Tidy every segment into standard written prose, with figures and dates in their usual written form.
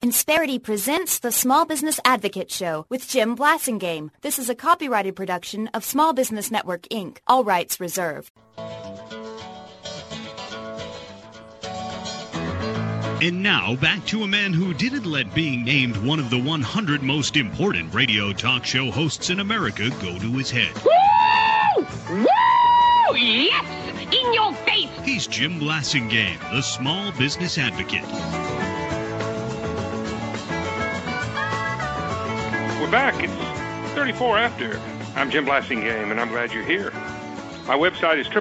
Insperity presents the Small Business Advocate Show with Jim Blasingame. This is a copyrighted production of Small Business Network, Inc. All rights reserved. And now, back to a man who didn't let being named one of the 100 most important radio talk show hosts in America go to his head. Woo! Woo! Yes! In your face! He's Jim Blasingame, the Small Business Advocate. We're back. It's 34 after. I'm Jim Blasingame, and I'm glad you're here. My website is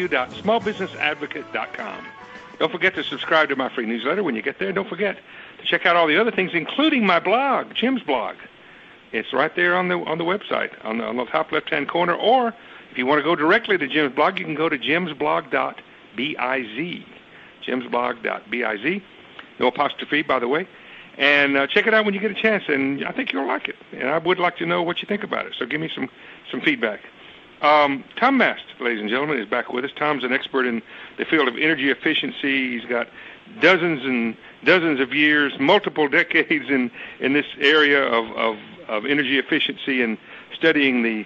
www.smallbusinessadvocate.com. Don't forget to subscribe to my free newsletter when you get there. Don't forget to check out all the other things, including my blog, Jim's blog. It's right there on the website, on the top left-hand corner. Or if you want to go directly to Jim's blog, you can go to jimsblog.biz. Jimsblog.biz. No apostrophe, by the way. And check it out when you get a chance, and I think you'll like it. And I would like to know what you think about it. So give me some feedback. Tom Mast, ladies and gentlemen, is back with us. Tom's an expert in the field of energy efficiency. He's got dozens and dozens of years, multiple decades in this area of energy efficiency and studying the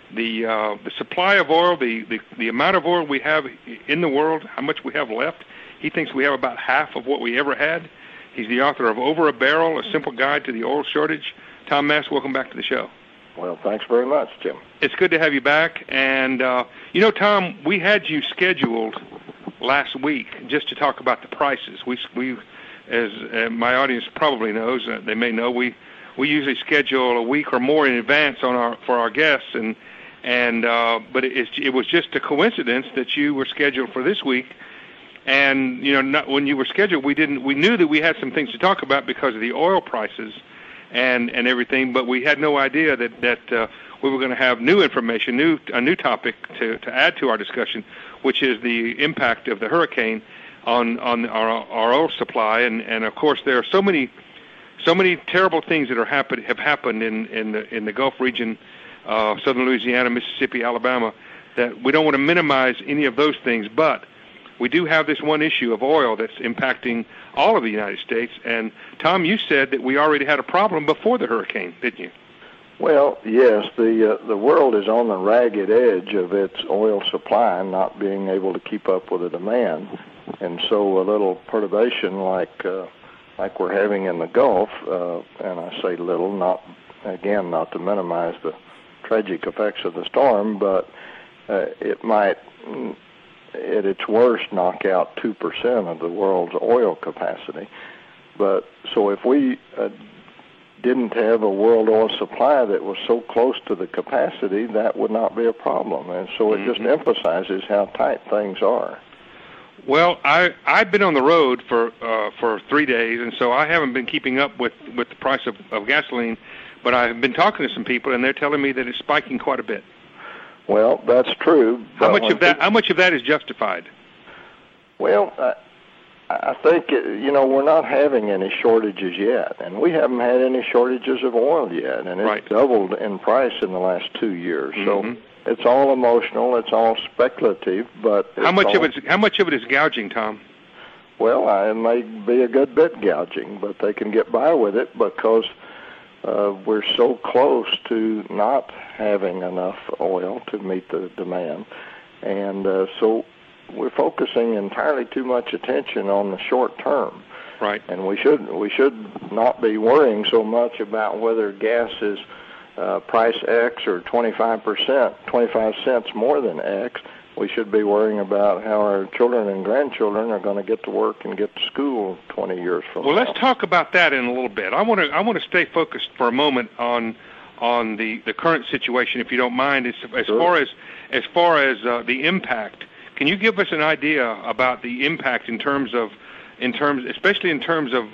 supply of oil, the amount of oil we have in the world, how much we have left. He thinks we have about half of what we ever had. He's the author of Over a Barrel, A Simple Guide to the Oil Shortage. Tom Mast, welcome back to the show. Well, thanks very much, Jim. It's good to have you back. And, Tom, we had you scheduled last week just to talk about the prices. We as my audience probably knows, they may know, we usually schedule a week or more in advance for our guests. But it was just a coincidence that you were scheduled for this week. And, when you were scheduled, we knew that we had some things to talk about because of the oil prices and everything, but we had no idea that we were going to have new information, a new topic to add to our discussion, which is the impact of the hurricane on our oil supply. And of course, there are so many terrible things that have happened in the Gulf region, southern Louisiana, Mississippi, Alabama, that we don't want to minimize any of those things, but we do have this one issue of oil that's impacting all of the United States. And, Tom, you said that we already had a problem before the hurricane, didn't you? Well, yes. The world is on the ragged edge of its oil supply, not being able to keep up with the demand. And so a little perturbation like we're having in the Gulf, and I say little, not to minimize the tragic effects of the storm, but it might, at its worst, knock out 2% of the world's oil capacity. But so if we didn't have a world oil supply that was so close to the capacity, that would not be a problem. And so it just emphasizes how tight things are. Well, I've been on the road for 3 days, and so I haven't been keeping up with the price of gasoline, but I've been talking to some people, and they're telling me that it's spiking quite a bit. Well, that's true. How much of that is justified? Well, I think, we're not having any shortages yet, and we haven't had any shortages of oil yet, and it's doubled in price in the last 2 years. So it's all emotional, it's all speculative, but how much of it is gouging, Tom? Well, it may be a good bit gouging, but they can get by with it because we're so close to not having enough oil to meet the demand, and so we're focusing entirely too much attention on the short term. Right. And we should not be worrying so much about whether gas is price X or 25 cents more than X. We should be worrying about how our children and grandchildren are going to get to work and get to school 20 years from now. Well, let's talk about that in a little bit. I want to stay focused for a moment on the current situation, if you don't mind, as far as the impact. Can you give us an idea about the impact especially in terms of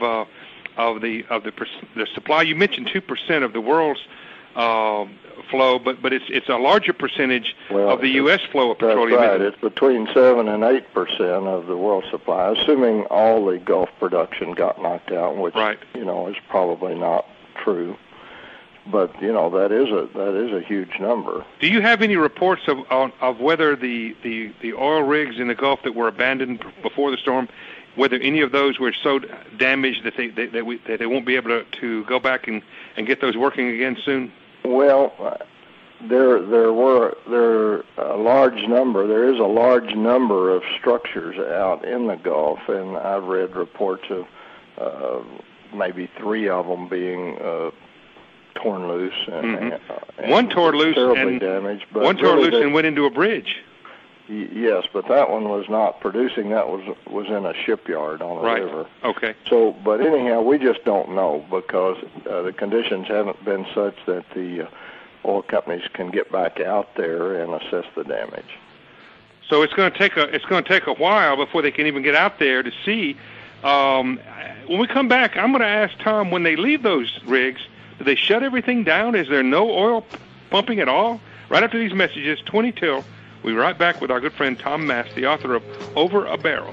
the supply? You mentioned 2% of the world's flow, but it's a larger percentage of the U.S. flow of petroleum. That's right. It's between 7 and 8% of the world supply, assuming all the Gulf production got knocked out, which is probably not true. But that is a huge number. Do you have any reports of whether the oil rigs in the Gulf that were abandoned before the storm whether any of those were so damaged that they won't be able to go back and get those working again soon? Well, there is a large number of structures out in the Gulf, and I've read reports of maybe 3 of them being torn loose. And one tore loose and damaged, but one tore loose and went into a bridge. Yes, but that one was not producing. That was in a shipyard on a river. Okay. So, but anyhow, we just don't know because the conditions haven't been such that the oil companies can get back out there and assess the damage. So it's going to take a while before they can even get out there to see. When we come back, I'm going to ask Tom, when they leave those rigs, do they shut everything down? Is there no oil pumping at all? Right after these messages, 20 till. We'll be right back with our good friend Tom Mast, the author of Over a Barrel.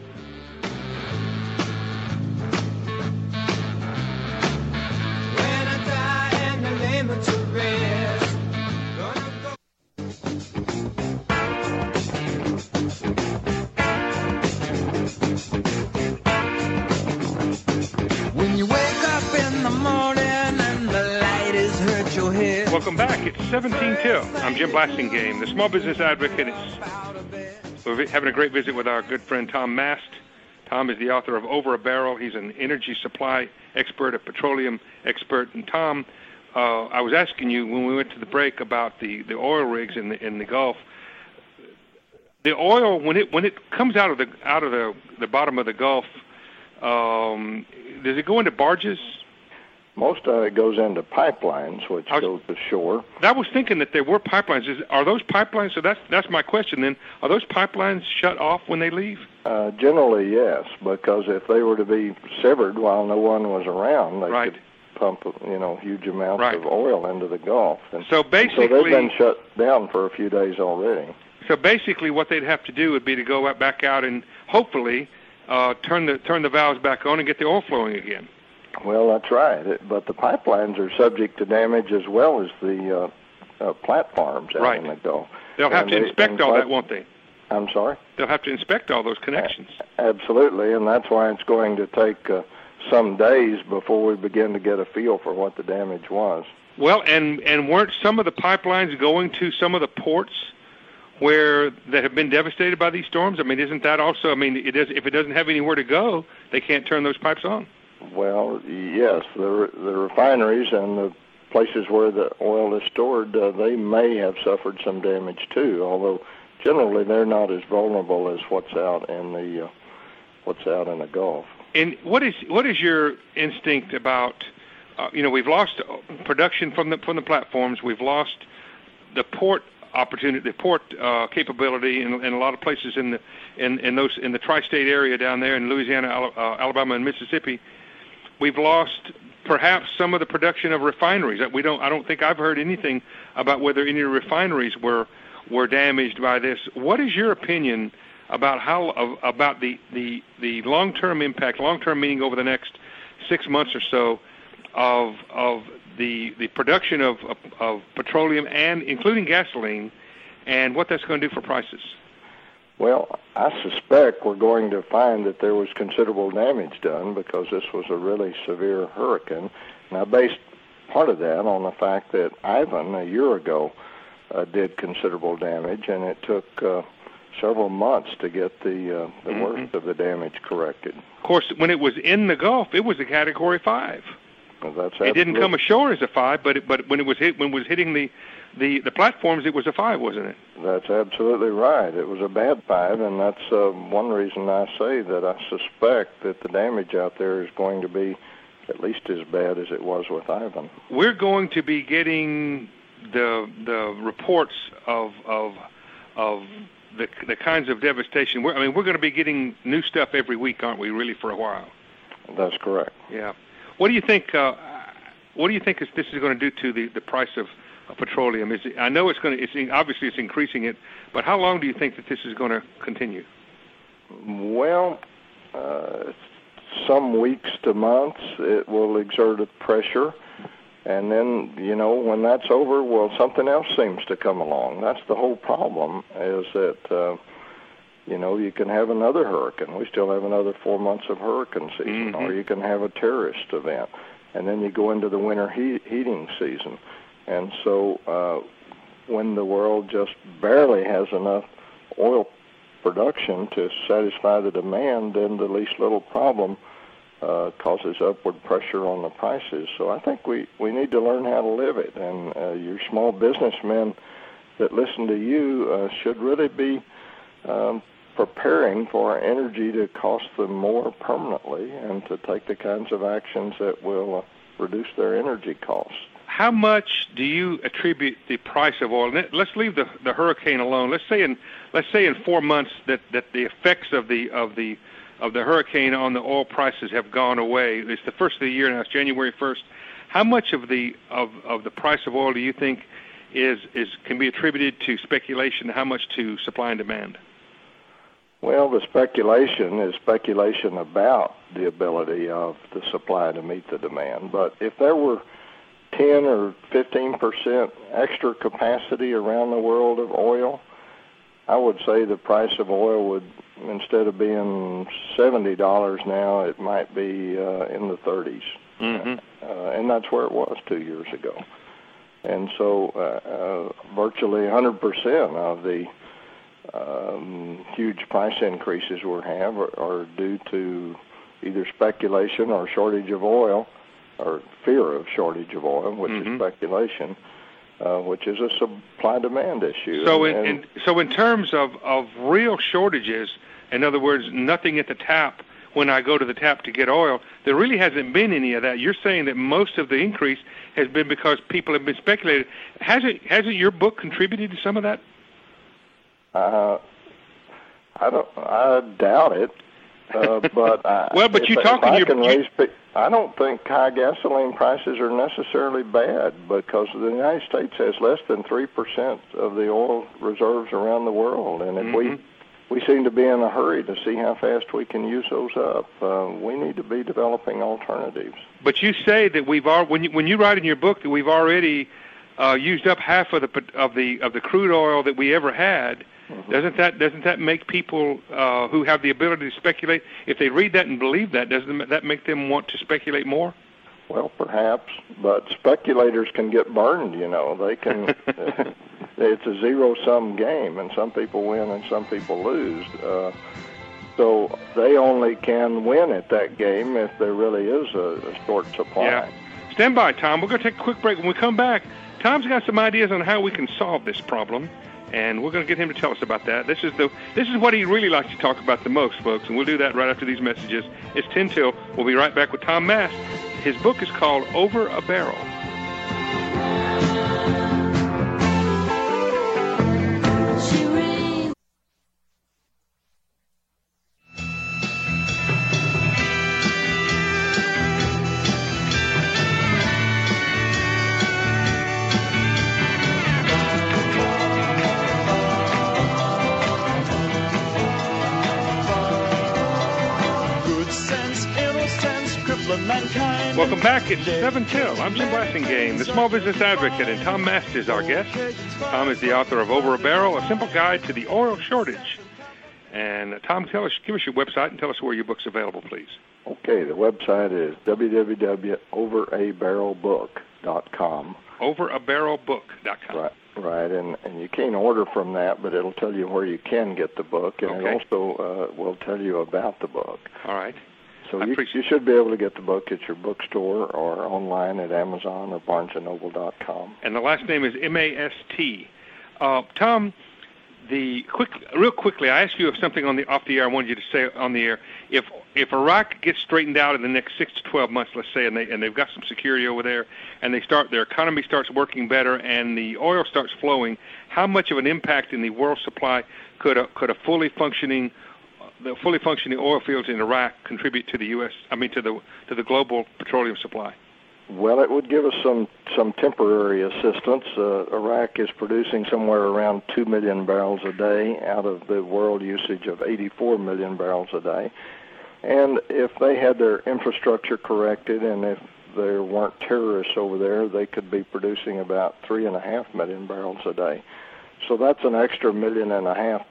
When I die and I lay me to rest, when you wake up in the morning and the light has hurt your head. Welcome back. It's 17 till. I'm Jim Blasingame, the small business advocate. We're having a great visit with our good friend Tom Mast. Tom is the author of Over a Barrel. He's an energy supply expert, a petroleum expert. And Tom, I was asking you when we went to the break about the oil rigs in the Gulf. The oil, when it comes out of the bottom of the Gulf, does it go into barges? Most of it goes into pipelines, which go to shore. I was thinking that there were pipelines. Are those pipelines? So that's my question then. Are those pipelines shut off when they leave? Generally, yes, because if they were to be severed while no one was around, they could pump huge amounts of oil into the Gulf. And so basically, so they've been shut down for a few days already. So basically, what they'd have to do would be to go back out and hopefully turn the valves back on and get the oil flowing again. Well, that's right. But the pipelines are subject to damage as well as the platforms out in the Gulf. They'll have to inspect all that, won't they? I'm sorry? They'll have to inspect all those connections. Absolutely, and that's why it's going to take some days before we begin to get a feel for what the damage was. Well, and weren't some of the pipelines going to some of the ports that have been devastated by these storms? I mean, isn't that also, if it doesn't have anywhere to go, they can't turn those pipes on? Well, yes, the refineries and the places where the oil is stored, they may have suffered some damage too. Although generally they're not as vulnerable as what's out in the Gulf. And what is your instinct about? We've lost production from the platforms. We've lost the port opportunity, the port capability in a lot of places in the tri-state area down there in Louisiana, Alabama, and Mississippi. We've lost perhaps some of the production of refineries. I don't think I've heard anything about whether any refineries were damaged by this. What is your opinion about about the long-term impact, long-term meaning over the next 6 months or so of the production of petroleum and including gasoline, and what that's going to do for prices? Well, I suspect we're going to find that there was considerable damage done because this was a really severe hurricane. And I based part of that on the fact that Ivan, a year ago, did considerable damage, and it took several months to get the worst of the damage corrected. Of course, when it was in the Gulf, it was a Category 5. Well, it didn't come ashore as a 5, but when it was hitting the platforms, it was a 5, wasn't it? That's absolutely right. It was a bad 5, and that's one reason I say that I suspect that the damage out there is going to be at least as bad as it was with Ivan. We're going to be getting the reports of the kinds of devastation. We're going to be getting new stuff every week, aren't we? Really, for a while. That's correct. Yeah. What do you think? This is going to do to the price of petroleum? I know obviously it's increasing it, but how long do you think that this is going to continue? Well, some weeks to months it will exert a pressure, and then when that's over, well, something else seems to come along. That's the whole problem. Is that you can have another hurricane. We still have another 4 months of hurricane season, Mm-hmm. or you can have a terrorist event, and then you go into the winter heating season. And so when the world just barely has enough oil production to satisfy the demand, then the least little problem causes upward pressure on the prices. So I think we need to learn how to live it. And your small businessmen that listen to you should really be preparing for energy to cost them more permanently and to take the kinds of actions that will reduce their energy costs. How much do you attribute the price of oil? Let's leave the hurricane alone. Let's say in 4 months that the effects of the hurricane on the oil prices have gone away. It's the first of the year now. It's January 1st. How much of the price of oil do you think can be attributed to speculation? How much to supply and demand? Well, the speculation is speculation about the ability of the supply to meet the demand. But if there were 10 or 15% extra capacity around the world of oil, I would say the price of oil would, instead of being $70 now, it might be in the 30s. Mm-hmm. And that's where it was 2 years ago. And so virtually 100% of the huge price increases we have are due to either speculation or shortage of oil, or fear of shortage of oil, which is speculation, which is a supply-demand issue. So in terms of real shortages, in other words, nothing at the tap when I go to the tap to get oil, there really hasn't been any of that. You're saying that most of the increase has been because people have been speculating. Hasn't your book contributed to some of that? I doubt it. But I don't think high gasoline prices are necessarily bad, because the United States has less than 3% of the oil reserves around the world, and if we seem to be in a hurry to see how fast we can use those up. We need to be developing alternatives. But you say that when you write in your book that we've already used up half of the crude oil that we ever had. Doesn't that make people who have the ability to speculate, if they read that and believe that, doesn't that make them want to speculate more? Well, perhaps, but speculators can get burned. They can. It's a zero-sum game, and some people win and some people lose. So they only can win at that game if there really is a short supply. Yeah. Stand by, Tom. We're going to take a quick break. When we come back, Tom's got some ideas on how we can solve this problem. And we're going to get him to tell us about that. This is what he really likes to talk about the most, folks, and we'll do that right after these messages. It's 10 till. We'll be right back with Tom Mast. His book is called Over a Barrel. Welcome back. It's 7 till. I'm Jim Blasingame, the Small Business Advocate, and Tom Mast is our guest. Tom is the author of Over a Barrel, A Simple Guide to the Oil Shortage. And Tom, give us your website and tell us where your book's available, please. Okay, the website is www.overabarrelbook.com. Overabarrelbook.com. Right, and you can't order from that, but it'll tell you where you can get the book, and it also will tell you about the book. All right. So you should be able to get the book at your bookstore or online at Amazon or BarnesandNoble.com. And the last name is M-A-S-T. Tom, real quickly, I asked you of something off the air. I wanted you to say on the air. If Iraq gets straightened out in the next 6 to 12 months, let's say, and they've got some security over there, and their economy starts working better, and the oil starts flowing, how much of an impact in the world supply could a fully functioning oil fields in Iraq contribute to the U.S. To the global petroleum supply? Well, it would give us some temporary assistance. Iraq is producing somewhere around 2 million barrels a day out of the world usage of 84 million barrels a day. And if they had their infrastructure corrected, and if there weren't terrorists over there, they could be producing about 3.5 million barrels a day. So that's an extra 1.5 million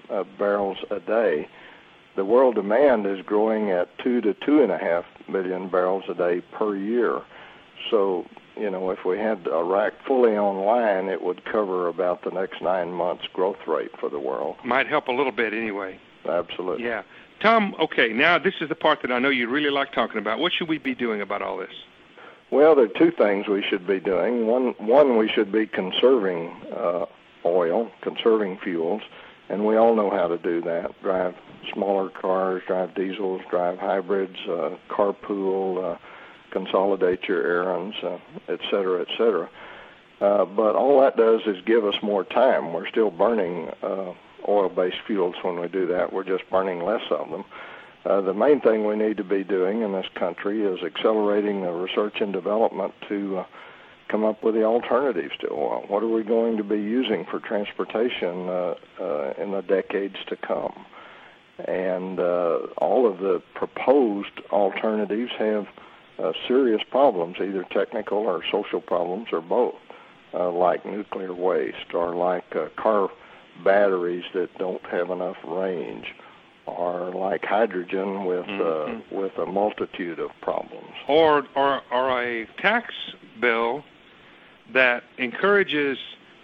barrels a day. The world demand is growing at 2 to 2.5 million barrels a day per year. So, if we had Iraq fully online, it would cover about the next 9 months' growth rate for the world. Might help a little bit anyway. Absolutely. Yeah. Tom, okay, now this is the part that I know you really like talking about. What should we be doing about all this? Well, there are two things we should be doing. One, we should be conserving oil, conserving fuels, and we all know how to do that. Drive smaller cars, drive diesels, drive hybrids, carpool, consolidate your errands, et cetera, et cetera. But all that does is give us more time. We're still burning oil-based fuels when we do that. We're just burning less of them. The main thing we need to be doing in this country is accelerating the research and development to come up with the alternatives to oil. What are we going to be using for transportation in the decades to come? And all of the proposed alternatives have serious problems, either technical or social problems or both, like nuclear waste or like car batteries that don't have enough range, or like hydrogen with a multitude of problems. Or a tax bill that encourages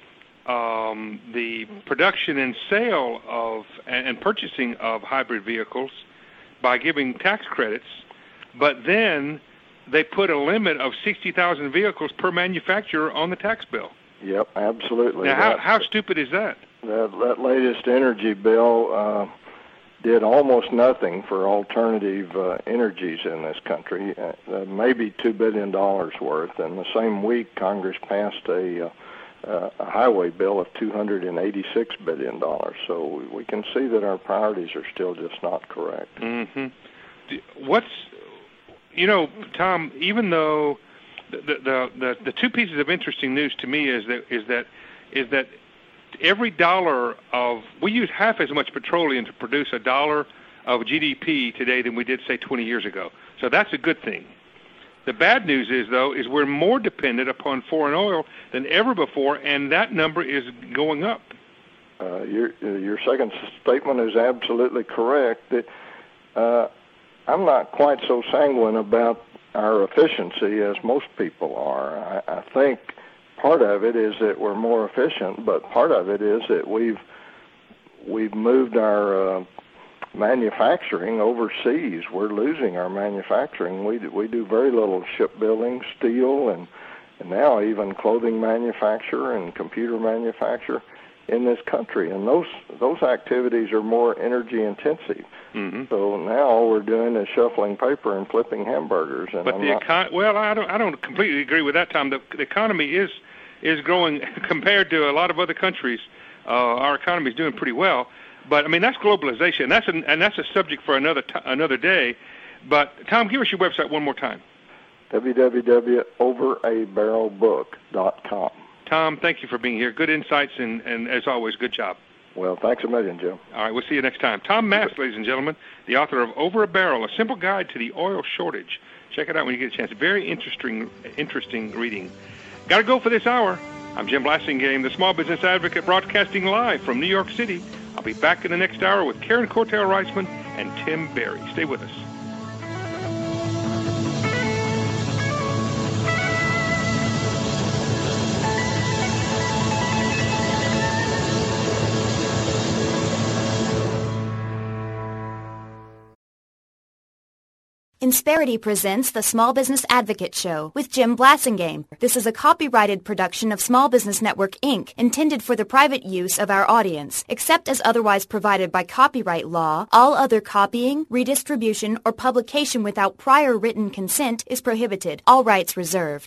the production and sale of and purchasing of hybrid vehicles by giving tax credits, but then they put a limit of 60,000 vehicles per manufacturer on the tax bill. Yep, absolutely. Now, how stupid is that? That latest energy bill did almost nothing for alternative energies in this country, maybe $2 billion worth. And the same week, Congress passed a highway bill of $286 billion. So we can see that our priorities are still just not correct. Mm-hmm. Tom, even though the two pieces of interesting news to me is that every dollar we use half as much petroleum to produce a dollar of GDP today than we did, say, 20 years ago. So that's a good thing. The bad news is we're more dependent upon foreign oil than ever before, and that number is going up. Your second statement is absolutely correct. I'm not quite so sanguine about our efficiency as most people are. I think part of it is that we're more efficient, but part of it is that we've moved our manufacturing overseas. We're losing our manufacturing. We do very little shipbuilding, steel, and now even clothing manufacture and computer manufacture in this country, and those activities are more energy intensive. Mm-hmm. So now all we're doing is shuffling paper and flipping hamburgers. And but I don't completely agree with that, Tom. The economy is growing compared to a lot of other countries. Our economy is doing pretty well, but I mean that's globalization. That's a subject for another day. But Tom, give us your website one more time. www.overabarrelbook.com. Tom, thank you for being here. Good insights, and as always, good job. Well, thanks a million, Jim. All right, we'll see you next time. Tom Mast, ladies and gentlemen, the author of Over a Barrel, A Simple Guide to the Oil Shortage. Check it out when you get a chance. Very interesting reading. Got to go for this hour. I'm Jim Blasingame, the Small Business Advocate, broadcasting live from New York City. I'll be back in the next hour with Karen Cortell-Reisman and Tim Berry. Stay with us. Insperity presents the Small Business Advocate Show with Jim Blasingame. This is a copyrighted production of Small Business Network, Inc., intended for the private use of our audience. Except as otherwise provided by copyright law, all other copying, redistribution, or publication without prior written consent is prohibited. All rights reserved.